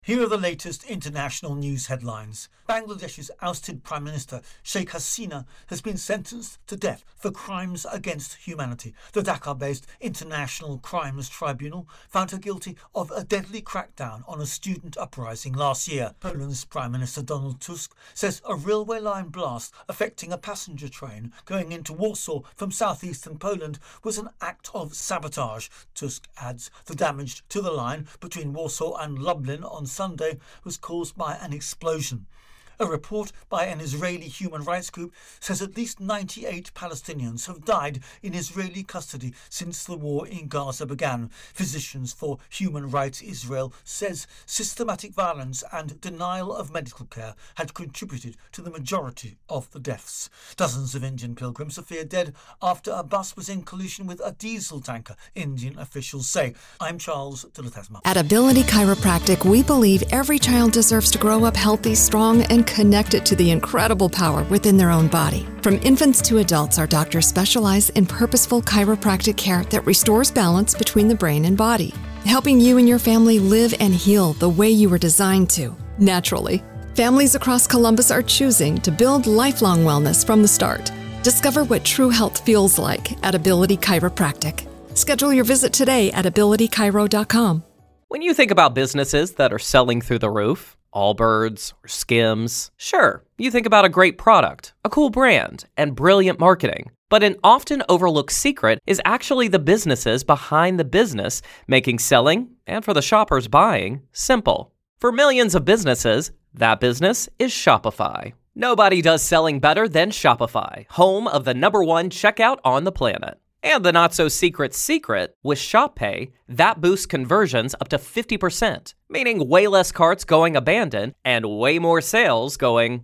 Here are the latest international news headlines. Bangladesh's ousted Prime Minister Sheikh Hasina has been sentenced to death for crimes against humanity. The Dhaka-based International Crimes Tribunal found her guilty of a deadly crackdown on a student uprising last year. Poland's Prime Minister Donald Tusk says a railway line blast affecting a passenger train going into Warsaw from southeastern Poland was an act of sabotage. Tusk adds the damage to the line between Warsaw and Lublin on Sunday was caused by an explosion. A report by an Israeli human rights group says at least 98 Palestinians have died in Israeli custody since the war in Gaza began. Physicians for Human Rights Israel says systematic violence and denial of medical care had contributed to the majority of the deaths. Dozens of Indian pilgrims are feared dead after a bus was in collision with a diesel tanker, Indian officials say. I'm Charles Dilathasma. At Ability Chiropractic, we believe every child deserves to grow up healthy, strong, and connected to the incredible power within their own body. From infants to adults, our doctors specialize in purposeful chiropractic care that restores balance between the brain and body, helping you and your family live and heal the way you were designed to, naturally. Families across Columbus are choosing to build lifelong wellness from the start. Discover what true health feels like at Ability Chiropractic. Schedule your visit today at abilitychiro.com. When you think about businesses that are selling through the roof, Allbirds or Skims, sure, you think about a great product, a cool brand, and brilliant marketing. But an often overlooked secret is actually the businesses behind the business making selling, and for the shoppers buying, simple. For millions of businesses, that business is Shopify. Nobody does selling better than Shopify, home of the #1 checkout on the planet. And the not-so-secret secret, with Shop Pay, that boosts conversions up to 50%, meaning way less carts going abandoned and way more sales going.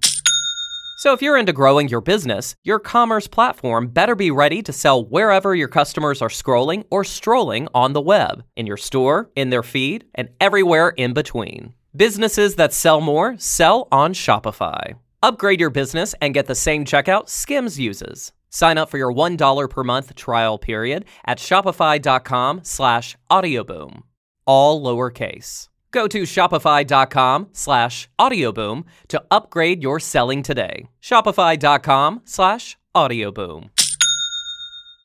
So if you're into growing your business, your commerce platform better be ready to sell wherever your customers are scrolling or strolling on the web, in your store, in their feed, and everywhere in between. Businesses that sell more sell on Shopify. Upgrade your business and get the same checkout Skims uses. Sign up for your $1 per month trial period at shopify.com/audioboom. All lowercase. Go to shopify.com/audioboom to upgrade your selling today. Shopify.com/audioboom.